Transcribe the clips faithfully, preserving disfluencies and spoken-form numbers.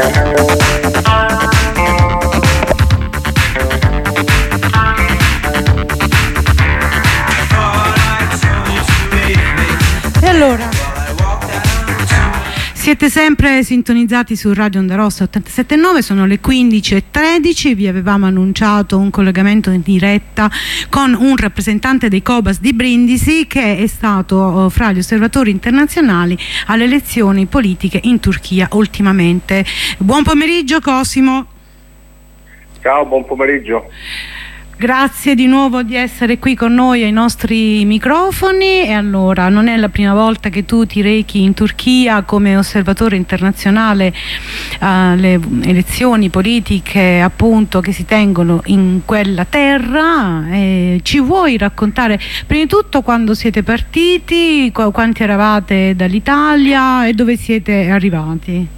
Siete sempre sintonizzati su Radio Onda Rossa ottantasette virgola nove, sono le quindici e tredici. Vi avevamo annunciato un collegamento in diretta con un rappresentante dei Cobas di Brindisi che è stato fra gli osservatori internazionali alle elezioni politiche in Turchia ultimamente. Buon pomeriggio Cosimo. Ciao, buon pomeriggio. Grazie di nuovo di essere qui con noi ai nostri microfoni. E allora, non è la prima volta che tu ti rechi in Turchia come osservatore internazionale alle elezioni politiche appunto che si tengono in quella terra. E ci vuoi raccontare prima di tutto quando siete partiti, qu quanti eravate dall'Italia e dove siete arrivati?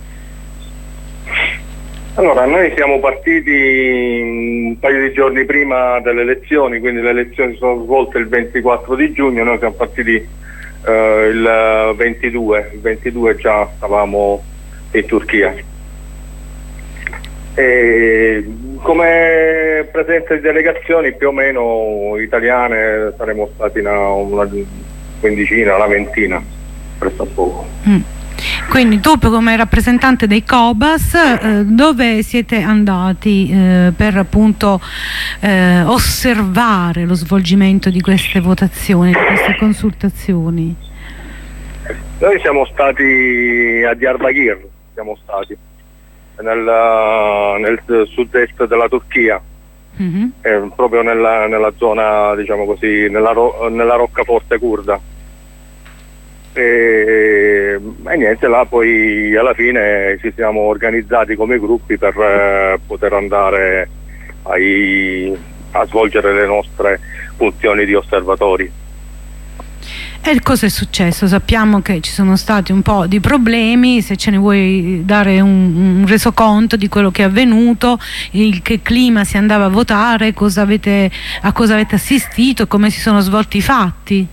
Allora, noi siamo partiti un paio di giorni prima delle elezioni, quindi le elezioni sono svolte il ventiquattro di giugno, noi siamo partiti eh, il ventidue, il ventidue già stavamo in Turchia. E come presenza di delegazioni più o meno italiane saremo stati una, una quindicina, una ventina, presso a poco. Mm. Quindi tu come rappresentante dei Cobas eh, dove siete andati eh, per appunto eh, osservare lo svolgimento di queste votazioni, di queste consultazioni? Noi siamo stati a Diyarbakir, siamo stati nel, nel sud-est della Turchia, mm-hmm. eh, proprio nella, nella zona, diciamo così, nella, ro nella roccaforte curda. E, e niente, là poi alla fine ci siamo organizzati come gruppi per eh, poter andare ai, a svolgere le nostre funzioni di osservatori. E cosa è successo? Sappiamo che ci sono stati un po' di problemi, se ce ne vuoi dare un, un resoconto di quello che è avvenuto, il che clima si andava a votare, cosa avete, a cosa avete assistito, come si sono svolti i fatti?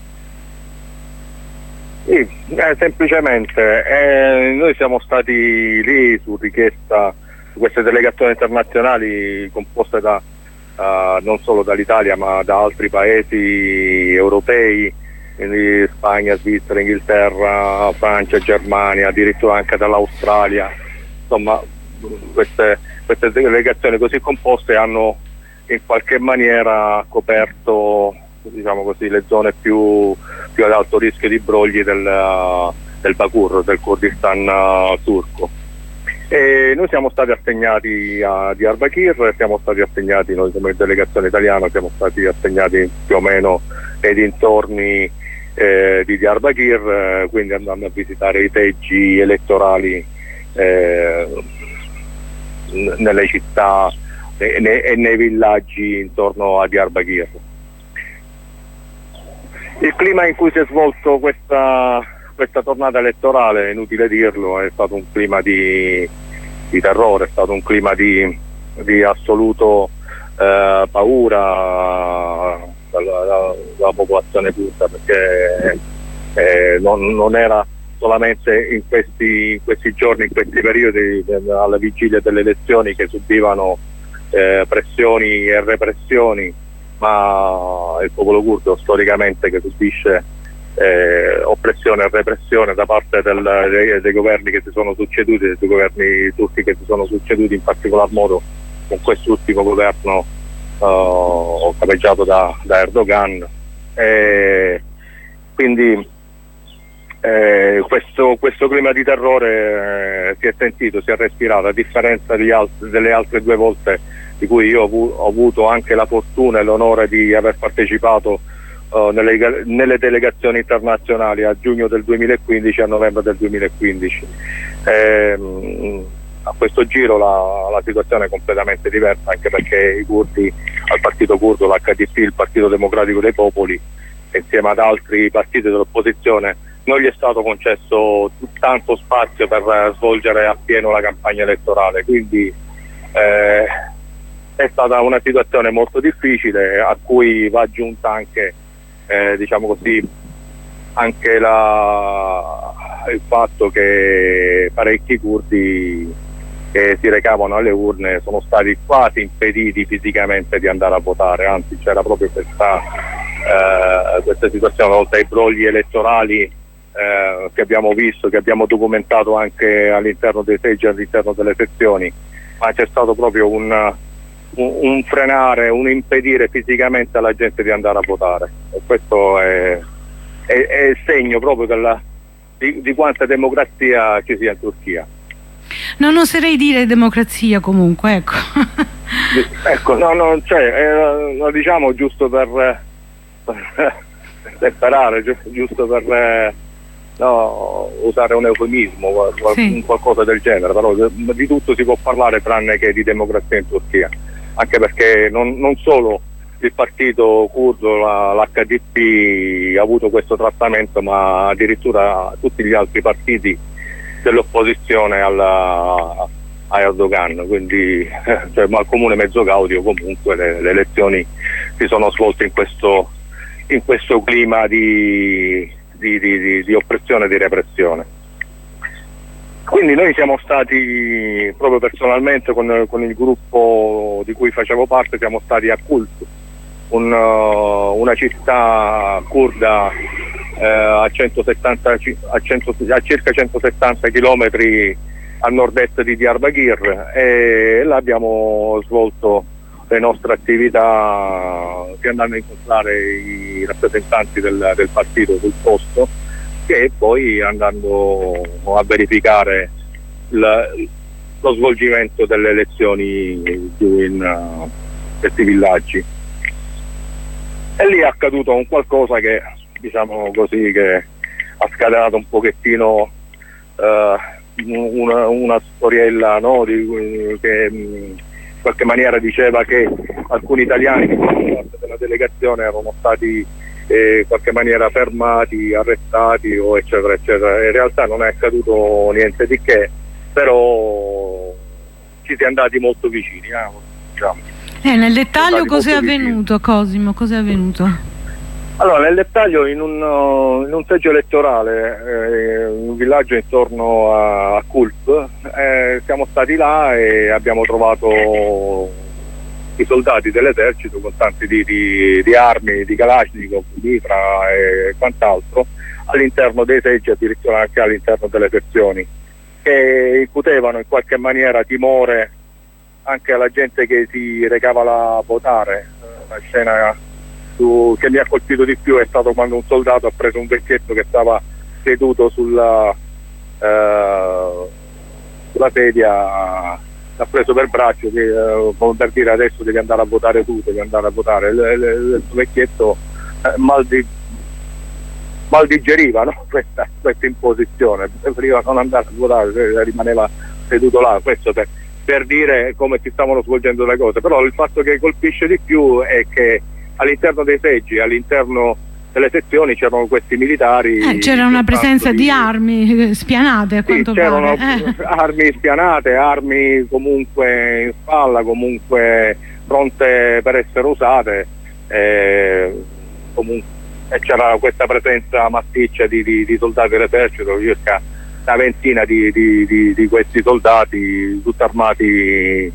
Sì, eh, semplicemente eh, noi siamo stati lì su richiesta di queste delegazioni internazionali composte da, uh, non solo dall'Italia ma da altri paesi europei, quindi Spagna, Svizzera, Inghilterra, Francia, Germania, addirittura anche dall'Australia. Insomma, queste, queste delegazioni così composte hanno in qualche maniera coperto, diciamo così, le zone più, più ad alto rischio di brogli del, uh, del Bakur, del Kurdistan uh, turco. E noi siamo stati assegnati a Diyarbakir, siamo stati assegnati noi come delegazione italiana, siamo stati assegnati più o meno nei dintorni eh, di Diyarbakir, eh, quindi andando a visitare i seggi elettorali eh, nelle città e nei, e nei villaggi intorno a Diyarbakir. Il clima in cui si è svolto questa, questa tornata elettorale, è inutile dirlo, è stato un clima di, di terrore, è stato un clima di, di assoluto eh, paura dalla, dalla popolazione kurda, perché eh, non, non era solamente in questi, in questi giorni, in questi periodi, alla vigilia delle elezioni, che subivano eh, pressioni e repressioni, ma il popolo curdo storicamente che subisce eh, oppressione e repressione da parte del, dei, dei governi che si sono succeduti, dei governi turchi che si sono succeduti, in particolar modo con quest'ultimo governo uh, capeggiato da, da Erdogan. E quindi eh, questo, questo clima di terrore eh, si è sentito, si è respirato, a differenza degli alt delle altre due volte di cui io ho, ho avuto anche la fortuna e l'onore di aver partecipato uh, nelle, nelle delegazioni internazionali a giugno del duemilaquindici e a novembre del duemilaquindici. Ehm, a questo giro la, la situazione è completamente diversa, anche perché i curdi, al partito curdo, l'H D P, il Partito Democratico dei Popoli, insieme ad altri partiti dell'opposizione, non gli è stato concesso tanto spazio per svolgere appieno la campagna elettorale, quindi eh, è stata una situazione molto difficile, a cui va aggiunta anche, eh, diciamo così, anche la, il fatto che parecchi curdi che si recavano alle urne sono stati quasi impediti fisicamente di andare a votare, anzi c'era proprio questa, eh, questa situazione, oltre ai brogli elettorali eh, che abbiamo visto, che abbiamo documentato anche all'interno dei seggi, all'interno delle sezioni, ma c'è stato proprio un, un, un frenare, un impedire fisicamente alla gente di andare a votare, e questo è, è, è il segno proprio della, di, di quanta democrazia ci sia in Turchia. Non oserei dire democrazia comunque, ecco. Ecco, no, no, cioè, eh, lo diciamo giusto per per separare, gi giusto per eh, no, usare un eufemismo, qual sì. qualcosa del genere, però di tutto si può parlare tranne che di democrazia in Turchia, anche perché non, non solo il partito curdo, l'H D P, ha avuto questo trattamento, ma addirittura tutti gli altri partiti dell'opposizione a Erdogan, quindi cioè, ma al comune mezzo gaudio comunque le, le elezioni si sono svolte in questo, in questo clima di, di, di, di, di oppressione e di repressione. Quindi noi siamo stati, proprio personalmente con, con il gruppo di cui facevo parte, siamo stati a Kulp, un, uh, una città kurda eh, a, centosettanta, a, cento, a circa centosettanta chilometri a nord-est di Diyarbakir, e là abbiamo svolto le nostre attività sia andando a incontrare i rappresentanti del, del partito sul posto, che poi andando a verificare la, lo svolgimento delle elezioni in uh, questi villaggi. E lì è accaduto un qualcosa che, diciamo così, che ha scatenato un pochettino uh, una, una storiella, no, di, che in qualche maniera diceva che alcuni italiani che fanno parte della delegazione erano stati eh, in qualche maniera fermati, arrestati o eccetera eccetera. In realtà non è accaduto niente di che, però ci si è andati molto vicini, eh, diciamo. Eh, nel dettaglio cos'è avvenuto, Cosimo? Cos'è avvenuto? Allora, nel dettaglio, in un, uh, in un seggio elettorale, eh, in un villaggio intorno a, a Kulp, eh, siamo stati là e abbiamo trovato i soldati dell'esercito con tanti di, di, di armi, di Kalashnikov, di mitra e quant'altro, all'interno dei seggi, addirittura anche all'interno delle sezioni, che incutevano in qualche maniera timore anche alla gente che si recava là a votare. La scena su, che mi ha colpito di più è stato quando un soldato ha preso un vecchietto che stava seduto sulla, eh, sulla sedia, l'ha preso per braccio, che, eh, come per dire adesso devi andare a votare tu, devi andare a votare. Il, il, il vecchietto eh, mal, di, mal digeriva, no? questa, questa imposizione, preferiva non andare a votare, rimaneva seduto là. Questo per per dire come si stavano svolgendo le cose. Però il fatto che colpisce di più è che all'interno dei seggi, all'interno delle sezioni c'erano questi militari, eh, c'era una presenza di, di armi spianate, a quanto sì, c'erano pare eh. armi spianate, armi comunque in spalla, comunque pronte per essere usate, eh, comunque, e c'era questa presenza massiccia di, di, di soldati dell'esercito, circa una ventina di, di, di, di questi soldati tutti armati eh,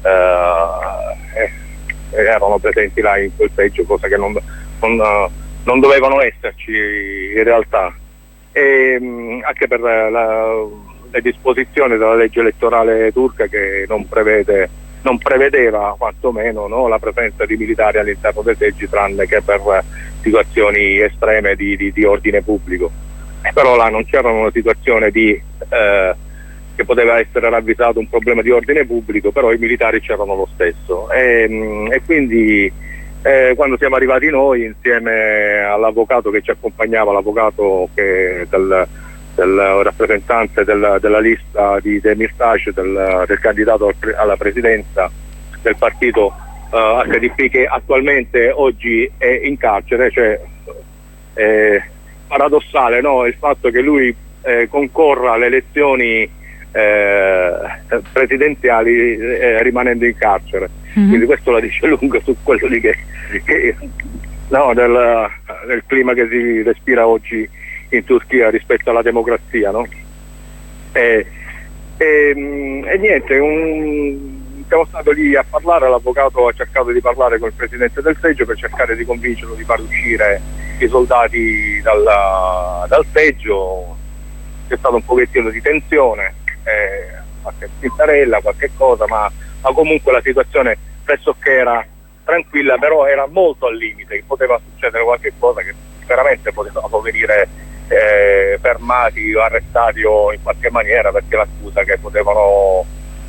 eh, erano presenti là in quel seggio, cosa che non, non, non dovevano esserci in realtà, e mh, anche per la, le disposizioni della legge elettorale turca, che non prevede non prevedeva quantomeno, no, la presenza di militari all'interno dei seggi, tranne che per situazioni estreme di, di, di ordine pubblico. Però là non c'era una situazione di, eh, che poteva essere ravvisato un problema di ordine pubblico, però i militari c'erano lo stesso, e, e quindi eh, quando siamo arrivati noi, insieme all'avvocato che ci accompagnava, l'avvocato che del, del rappresentante del, della lista di Demirtas, del, del candidato alla presidenza del partito uh, H D P, che attualmente oggi è in carcere, cioè eh, paradossale, no? Il fatto che lui eh, concorra alle elezioni eh, presidenziali eh, rimanendo in carcere. Mm-hmm. Quindi questo la dice lunga su quello di che, che no, del, del clima che si respira oggi in Turchia rispetto alla democrazia, no? E E, e niente, un, siamo stati lì a parlare, l'avvocato ha cercato di parlare con il presidente del seggio per cercare di convincerlo di far uscire i soldati dalla, dal seggio. C'è stato un pochettino di tensione, eh, qualche spintarella, qualche cosa, ma, ma comunque la situazione pressoché era tranquilla, però era molto al limite, che poteva succedere qualche cosa, che veramente potevano venire eh, fermati o arrestati o in qualche maniera, perché l'accusa che potevano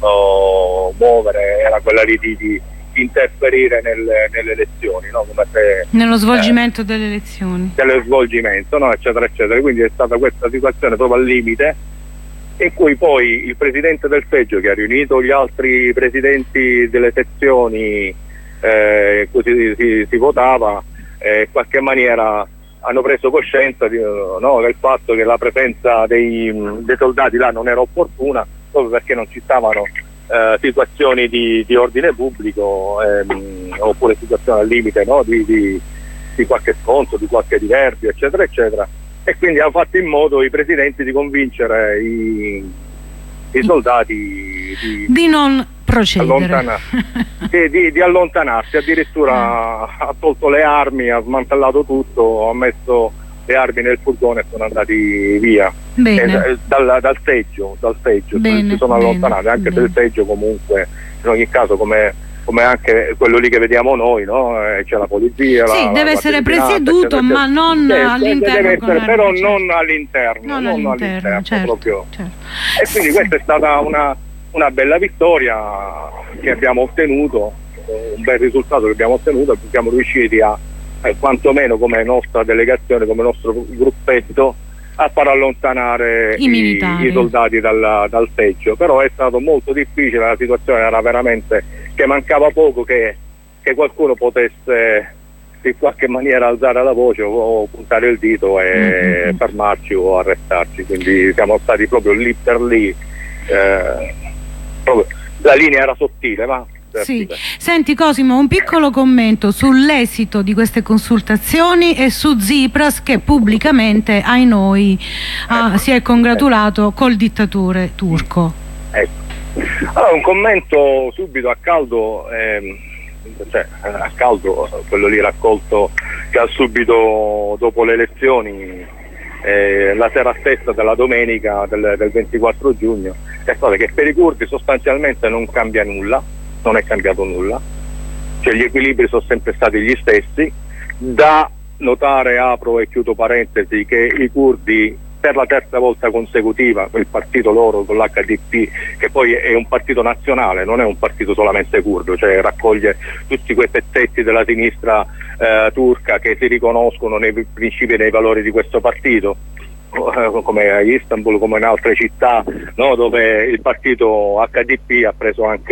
oh, muovere era quella lì di, di interferire nel, nelle elezioni, no? Come se, nello svolgimento eh, delle elezioni, dello svolgimento, no? Eccetera eccetera. Quindi è stata questa situazione proprio al limite, in cui poi il presidente del seggio, che ha riunito gli altri presidenti delle sezioni eh, così si, si votava, eh, in qualche maniera hanno preso coscienza di, no, del fatto che la presenza dei, dei soldati là non era opportuna, proprio perché non ci stavano eh, situazioni di, di ordine pubblico, ehm, oppure situazioni al limite, no, di, di, di qualche scontro, di qualche diverbio, eccetera eccetera, e quindi hanno fatto in modo i presidenti di convincere i, i soldati di, di non procedere, allontana, di, di, di allontanarsi. Addirittura ha tolto le armi, ha smantellato tutto, ha messo le armi nel furgone e sono andati via. E, dal, dal seggio, dal seggio bene, si sono allontanati, anche bene. Se il seggio comunque in ogni caso, come, come anche quello lì che vediamo noi, no? C'è la polizia, sì, la, deve la essere presieduto, ma non eh, all'interno, però non all'interno, non, non all'interno, certo, proprio. Certo. E quindi sì, questa è stata una, una bella vittoria che abbiamo ottenuto, un bel risultato che abbiamo ottenuto, e siamo riusciti a, eh, quantomeno come nostra delegazione, come nostro gruppetto, a far allontanare i, i, i soldati dal, dal seggio. Però è stato molto difficile, la situazione era veramente che mancava poco che, che qualcuno potesse in qualche maniera alzare la voce o puntare il dito e mm-hmm. fermarci o arrestarci, quindi siamo stati proprio lì per lì, eh, proprio, la linea era sottile, ma sì. Senti Cosimo, un piccolo commento sull'esito di queste consultazioni e su Tsipras, che pubblicamente, ai noi, ah, ecco. si è congratulato ecco. col dittatore turco. Ecco. Allora, un commento subito a caldo, ehm, cioè a caldo, quello lì raccolto che ha subito dopo le elezioni, eh, la sera stessa della domenica del, del ventiquattro giugno, è stato che per i curdi sostanzialmente non cambia nulla. Non è cambiato nulla, cioè gli equilibri sono sempre stati gli stessi. Da notare, apro e chiudo parentesi, che i curdi per la terza volta consecutiva, il partito loro con l'H D P, che poi è un partito nazionale, non è un partito solamente curdo, cioè raccoglie tutti quei pezzetti della sinistra eh, turca che si riconoscono nei principi e nei valori di questo partito, come a Istanbul, come in altre città, no, dove il partito H D P ha preso anche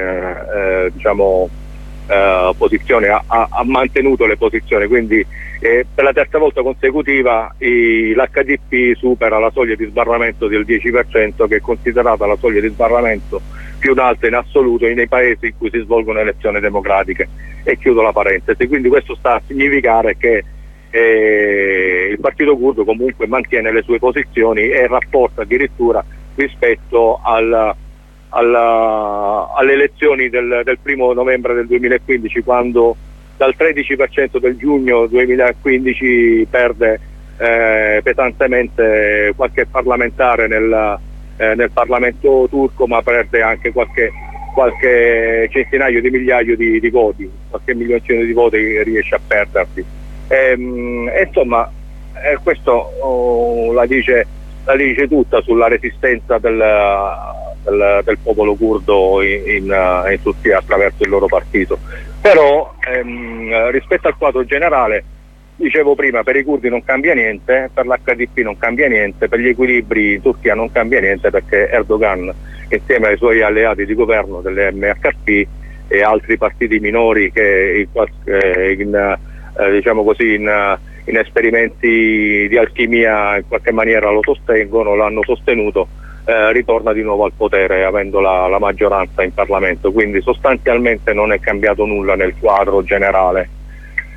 eh, diciamo eh, posizione, ha, ha mantenuto le posizioni, quindi eh, per la terza volta consecutiva l'H D P supera la soglia di sbarramento del dieci per cento, che è considerata la soglia di sbarramento più alta in assoluto nei paesi in cui si svolgono elezioni democratiche. E chiudo la parentesi. Quindi questo sta a significare che E il partito curdo comunque mantiene le sue posizioni e rafforza addirittura rispetto al, al, alle elezioni del, del primo novembre del duemilaquindici, quando dal tredici per cento del giugno duemilaquindici perde eh, pesantemente qualche parlamentare nel, eh, nel Parlamento turco, ma perde anche qualche, qualche centinaio di migliaio di, di voti, qualche milioncino di voti che riesce a perdersi. E, insomma, eh, questo oh, la, dice, la dice tutta sulla resistenza del, del, del popolo curdo in, in, in Turchia attraverso il loro partito. Però ehm, rispetto al quadro generale, dicevo prima, per i curdi non cambia niente, per l'H D P non cambia niente, per gli equilibri in Turchia non cambia niente, perché Erdogan, insieme ai suoi alleati di governo dell'M H P e altri partiti minori che in, in Eh, diciamo così in, in esperimenti di alchimia in qualche maniera lo sostengono, l'hanno sostenuto, eh, ritorna di nuovo al potere avendo la, la maggioranza in Parlamento, quindi sostanzialmente non è cambiato nulla nel quadro generale.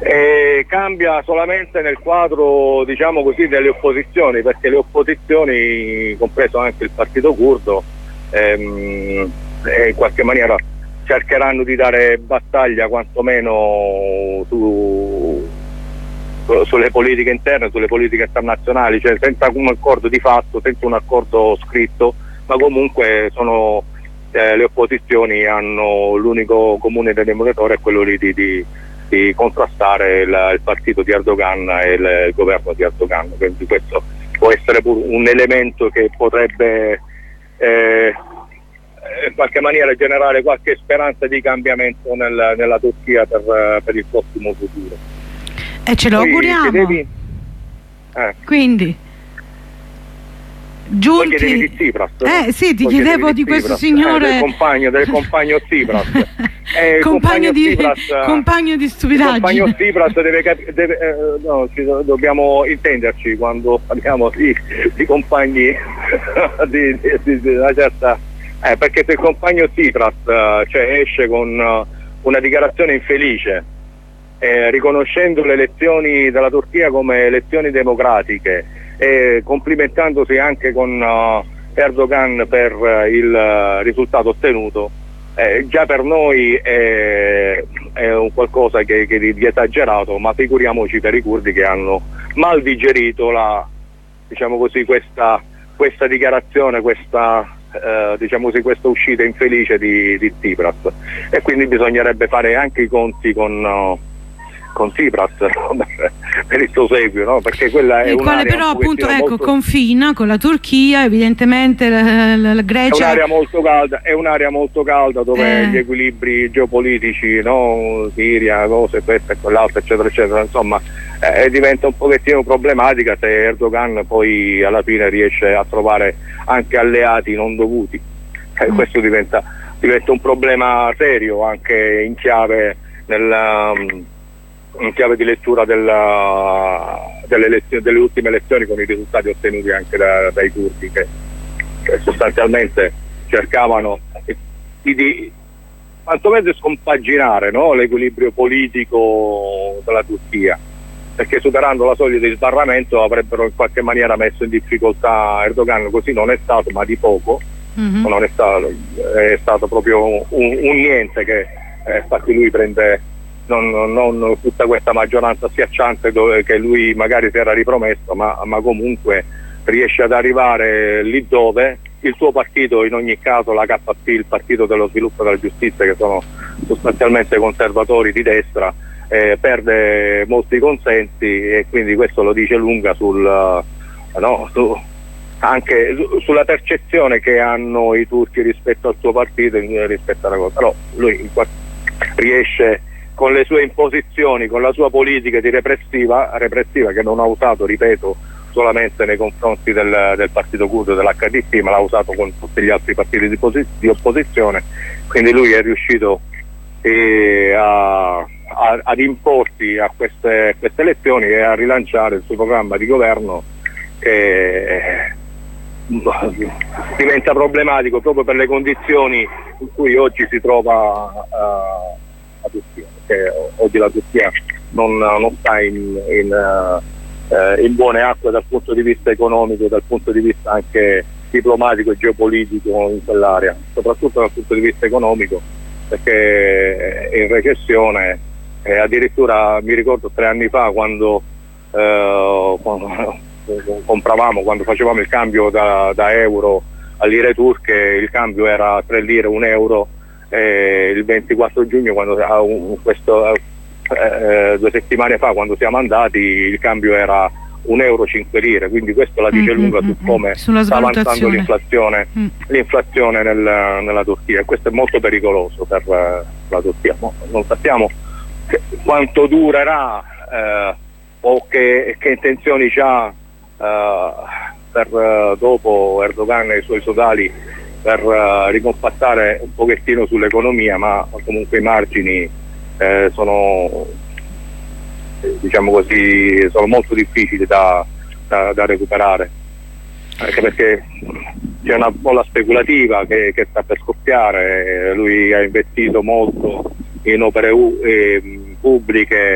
E cambia solamente nel quadro, diciamo così, delle opposizioni, perché le opposizioni, compreso anche il partito curdo, ehm, in qualche maniera cercheranno di dare battaglia quantomeno su, sulle politiche interne, sulle politiche internazionali, cioè senza un accordo di fatto, senza un accordo scritto, ma comunque sono eh, le opposizioni hanno l'unico comune denominatore è quello lì di, di di contrastare il, il partito di Erdogan e il, il governo di Erdogan, quindi questo può essere un elemento che potrebbe eh, in qualche maniera generare qualche speranza di cambiamento nel, nella Turchia per, per il prossimo futuro. E ce lo Poi, auguriamo. Devi, eh. Quindi giunti di Tsipras, eh no? sì, ti chiedevo di, di questo signore, eh, del compagno del compagno Tsipras, eh, compagno, compagno, di, Tsipras, compagno di stupidaggine. Il compagno Tsipras deve, deve eh, no, ci, dobbiamo intenderci quando parliamo di, di compagni di, di, di, di una certa eh, perché se il compagno Tsipras uh, cioè esce con uh, una dichiarazione infelice eh, riconoscendo le elezioni della Turchia come elezioni democratiche e complimentandosi anche con uh, Erdogan per uh, il uh, risultato ottenuto, eh, già per noi è, è un qualcosa che, che di, di esagerato, ma figuriamoci per i curdi che hanno mal digerito la, diciamo così, questa, questa dichiarazione, questa, uh, diciamo così, questa uscita infelice di, di Tsipras, e quindi bisognerebbe fare anche i conti con uh, con Tsipras per il suo seguito, no? Perché quella è il quale però appunto ecco molto... confina con la Turchia, evidentemente la, la, la Grecia è un'area molto calda, è un'area molto calda dove eh... gli equilibri geopolitici, no? Siria, cose, questo e quell'altro, eccetera, eccetera, insomma eh, diventa un pochettino problematica se Erdogan poi alla fine riesce a trovare anche alleati non dovuti. Eh, mm. Questo diventa, diventa un problema serio anche in chiave nella um, in chiave di lettura della, delle, elezioni, delle ultime elezioni, con i risultati ottenuti anche da, dai curdi che, che sostanzialmente cercavano di, di quantomeno di scompaginare, no, l'equilibrio politico della Turchia, perché superando la soglia di sbarramento avrebbero in qualche maniera messo in difficoltà Erdogan. Così non è stato, ma di poco. Mm-hmm. Non è stato, è stato proprio un, un niente che eh, infatti lui prende Non, non tutta questa maggioranza schiacciante dove, che lui magari si era ripromesso, ma, ma comunque riesce ad arrivare lì dove il suo partito, in ogni caso la K P, il Partito dello Sviluppo e della Giustizia, che sono sostanzialmente conservatori di destra, eh, perde molti consensi, e quindi questo lo dice lunga sul, no, su, anche su, sulla percezione che hanno i turchi rispetto al suo partito, rispetto alla cosa. Però lui riesce con le sue imposizioni, con la sua politica di repressiva, repressiva che non ha usato, ripeto, solamente nei confronti del, del partito curdo, dell'H D P, ma l'ha usato con tutti gli altri partiti di, di opposizione. Quindi lui è riuscito eh, a, a, ad imporsi a queste, queste elezioni e a rilanciare il suo programma di governo, che eh, diventa problematico proprio per le condizioni in cui oggi si trova uh, la Turchia, perché oggi la Turchia non, non sta in, in, uh, in buone acque dal punto di vista economico, dal punto di vista anche diplomatico e geopolitico in quell'area, soprattutto dal punto di vista economico, perché è in recessione. E addirittura mi ricordo tre anni fa quando, uh, quando compravamo, quando facevamo il cambio da, da euro a lire turche, il cambio era tre lire, un euro. Eh, il ventiquattro giugno, quando, uh, questo, uh, eh, due settimane fa, quando siamo andati, il cambio era un euro cinque lire, quindi questo la dice mm, lunga mm, su come sta avanzando l'inflazione mm. l'inflazione nel, nella Turchia, e questo è molto pericoloso per uh, la Turchia. No, non sappiamo che, quanto durerà uh, o che, che intenzioni ha uh, per uh, dopo Erdogan e i suoi sodali per uh, ricompattare un pochettino sull'economia, ma comunque i margini eh, sono, diciamo così, sono molto difficili da, da, da recuperare, anche perché c'è una bolla speculativa che, che sta per scoppiare. Lui ha investito molto in opere uh, eh, pubbliche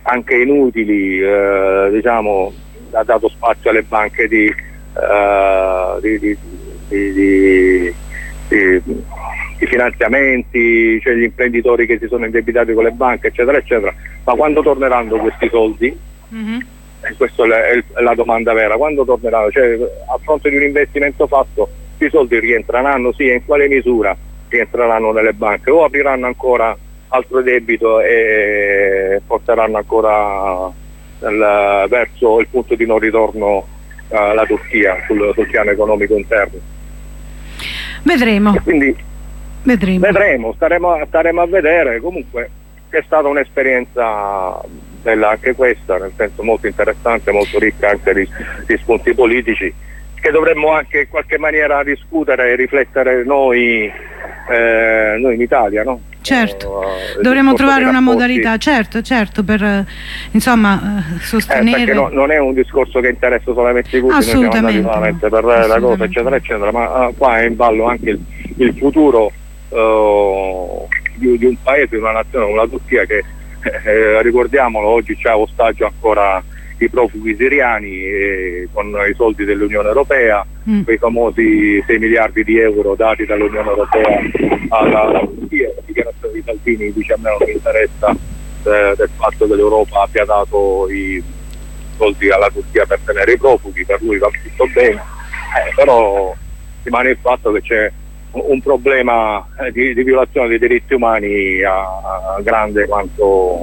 anche inutili, eh, diciamo, ha dato spazio alle banche di, eh, di, di, di, di, di, di finanziamenti, cioè gli imprenditori che si sono indebitati con le banche, eccetera, eccetera. Ma quando torneranno questi soldi? Mm-hmm. E questa è la domanda vera, quando torneranno? Cioè, a fronte di un investimento fatto, i soldi rientreranno, sì, e in quale misura rientreranno nelle banche? O apriranno ancora altro debito e porteranno ancora nel, verso il punto di non ritorno uh, la Turchia sul, sul piano economico interno? Vedremo. E quindi vedremo, vedremo staremo, staremo a vedere. Comunque è stata un'esperienza bella anche questa, nel senso molto interessante, molto ricca anche di, di spunti politici che dovremmo anche in qualche maniera discutere e riflettere noi, eh, noi in Italia, no? Certo, uh, dovremmo trovare una modalità, certo, certo, per insomma sostenere. Eh, perché no, non è un discorso che interessa solamente i curdi, noi siamo andati solamente per la cosa, eccetera, eccetera, ma uh, qua è in ballo anche il, il futuro uh, di, di un paese, di una nazione come la Turchia che, eh, ricordiamolo, oggi c'è ostaggio ancora i profughi siriani eh, con i soldi dell'Unione Europea, mm. quei famosi sei miliardi di euro dati dall'Unione Europea alla, alla Turchia. La dichiarazione di Salvini dice: a me non mi interessa eh, del fatto che l'Europa abbia dato i soldi alla Turchia per tenere i profughi, per lui va tutto bene, eh, però rimane il fatto che c'è un, un problema eh, di, di violazione dei diritti umani a, a grande quanto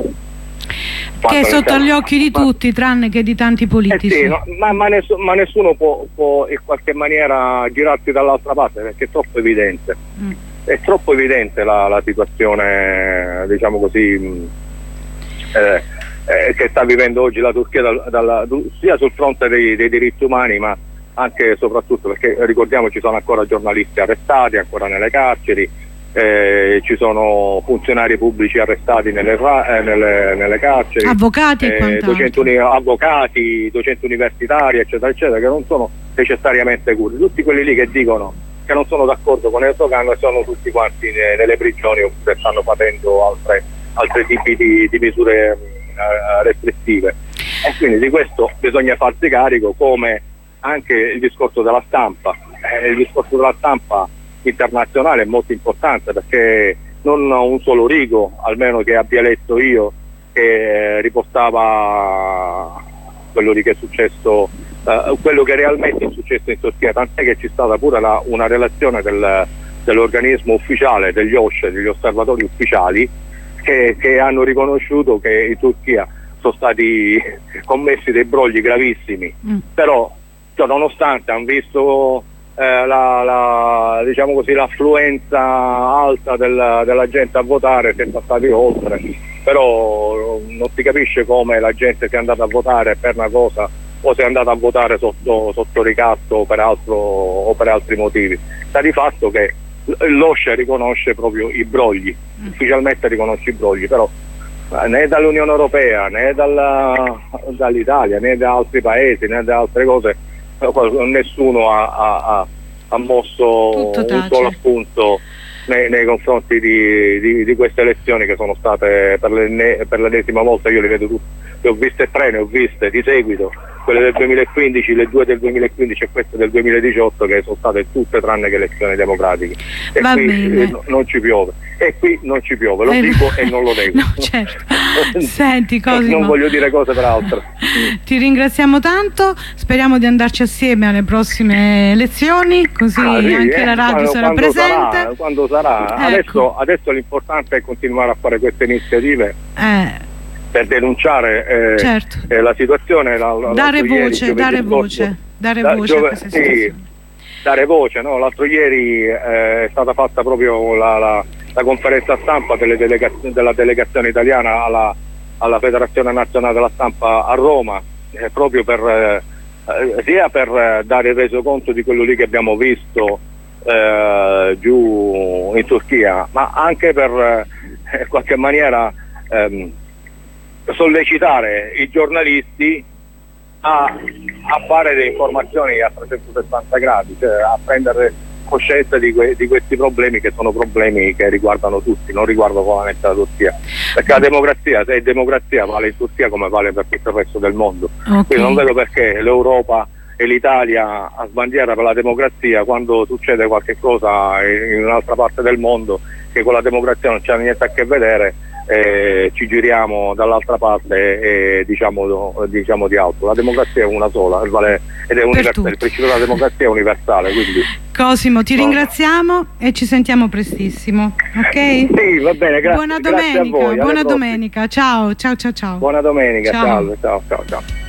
che è sotto gli occhi di tutti, tranne che di tanti politici. Eh sì, no, ma, ma, nessu ma nessuno può, può in qualche maniera girarsi dall'altra parte, perché è troppo evidente. Mm. È troppo evidente la, la situazione, diciamo così, eh, eh, che sta vivendo oggi la Turchia, dal, dalla, sia sul fronte dei, dei diritti umani, ma anche e soprattutto perché ricordiamo ci sono ancora giornalisti arrestati, ancora nelle carceri. Eh, ci sono funzionari pubblici arrestati nelle, eh, nelle, nelle carceri, avvocati, eh, docenti, uni avvocati, docenti universitari, eccetera, eccetera, che non sono necessariamente curdi. Tutti quelli lì che dicono che non sono d'accordo con Erdogan sono tutti quanti ne, nelle prigioni oppure stanno patendo altre, altri tipi di, di misure eh, restrittive. E quindi di questo bisogna farsi carico, come anche il discorso della stampa. Eh, il discorso della stampa internazionale è molto importante, perché non un solo rigo, almeno che abbia letto io, che riportava quello di che è successo, uh, quello che realmente è successo in Turchia, tant'è che c'è stata pure la, una relazione del, dell'organismo ufficiale, degli O S C E, degli osservatori ufficiali, che, che hanno riconosciuto che in Turchia sono stati commessi dei brogli gravissimi, mm. però cioè, nonostante hanno visto Eh, la, la, diciamo così, l'affluenza alta del, della gente a votare, si è passati oltre, però non si capisce come la gente sia andata a votare per una cosa o sia andata a votare sotto, sotto ricatto o per, altro, o per altri motivi. Sta di fatto che l'O S C E riconosce proprio i brogli, mm. ufficialmente riconosce i brogli, però eh, né dall'Unione Europea né dall'Italia né da altri paesi né da altre cose nessuno ha, ha, ha mosso un solo appunto nei, nei confronti di, di, di queste elezioni, che sono state per l'ennesima volta, io le vedo tutte, le ho viste tre, ne ho viste di seguito, quelle del duemilaquindici, le due del duemilaquindici e queste del duemiladiciotto, che sono state tutte tranne che elezioni democratiche. E Va qui bene. Eh, non ci piove. E qui non ci piove, lo eh, dico e non lo nego. No, certo. Senti, Cosimo, non voglio dire cose per altre. Ti ringraziamo tanto, speriamo di andarci assieme alle prossime elezioni, così ah, sì, anche eh, la radio quando, sarà quando presente. Sarà, quando sarà. Ecco. Adesso, adesso l'importante è continuare a fare queste iniziative. Eh. per denunciare eh, certo. eh, la situazione. La, la, dare voce, ieri, dare voce, dare da, voce dove, a questa sì, situazione. Dare voce, no? L'altro ieri eh, è stata fatta proprio la, la, la conferenza stampa delle delega della delegazione italiana alla, alla Federazione Nazionale della Stampa a Roma, eh, proprio per eh, sia per eh, dare il resoconto di quello lì che abbiamo visto eh, giù in Turchia, ma anche per eh, in qualche maniera ehm, sollecitare i giornalisti a, a fare delle informazioni a trecentosessanta gradi, cioè a prendere coscienza di, que di questi problemi, che sono problemi che riguardano tutti, non riguardano solamente la Turchia, perché la democrazia, se è democrazia, vale in Turchia come vale per tutto il resto del mondo. Okay. Quindi non vedo perché l'Europa e l'Italia a sbandiera per la democrazia, quando succede qualche cosa in un'altra parte del mondo che con la democrazia non c'ha niente a che vedere, eh, ci giriamo dall'altra parte e diciamo, diciamo di altro. La democrazia è una sola, vale, ed è universale, il principio della democrazia è universale. Quindi Cosimo, ti no. ringraziamo e ci sentiamo prestissimo, ok? Sì, va bene, grazie. Buona domenica, grazie a voi, buona domenica, ciao, ciao, ciao, ciao. Buona domenica, ciao, ciao, ciao, ciao. ciao.